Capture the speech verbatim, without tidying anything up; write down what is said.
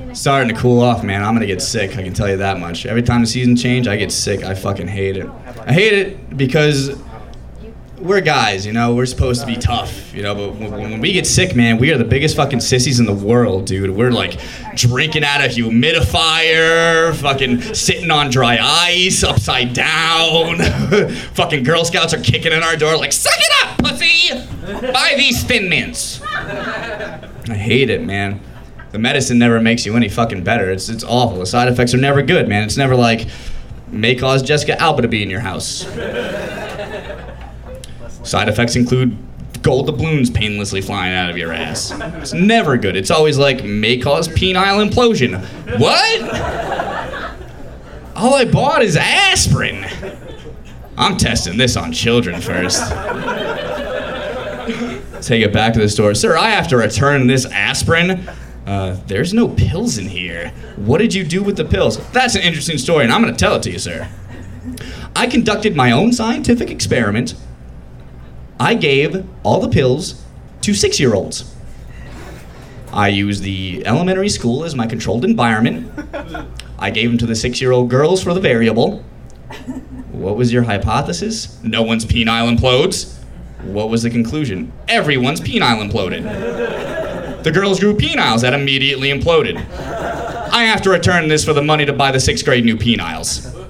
Starting to cool off, man. I'm gonna get sick, I can tell you that much. Every time the season change, I get sick. I fucking hate it. I hate it because we're guys, you know, we're supposed to be tough, you know, but when, when we get sick, man, we are the biggest fucking sissies in the world, dude. We're like drinking out a humidifier, fucking sitting on dry ice, upside down. Fucking Girl Scouts are kicking in our door like, suck it up, pussy! Buy these Thin Mints. I hate it, man. The medicine never makes you any fucking better. It's it's awful. The side effects are never good, man. It's never like, may cause Jessica Alba to be in your house. Side effects include gold doubloons painlessly flying out of your ass. It's never good. It's always like, may cause penile implosion. What? All I bought is aspirin. I'm testing this on children first. Take it back to the store. Sir, I have to return this aspirin. Uh, there's no pills in here. What did you do with the pills? That's an interesting story, and I'm going to tell it to you, sir. I conducted my own scientific experiment. I gave all the pills to six-year-olds. I used the elementary school as my controlled environment. I gave them to the six-year-old girls for the variable. What was your hypothesis? No one's penile implodes. What was the conclusion? Everyone's penile imploded. The girls grew peniles that immediately imploded. I have to return this for the money to buy the sixth grade new peniles.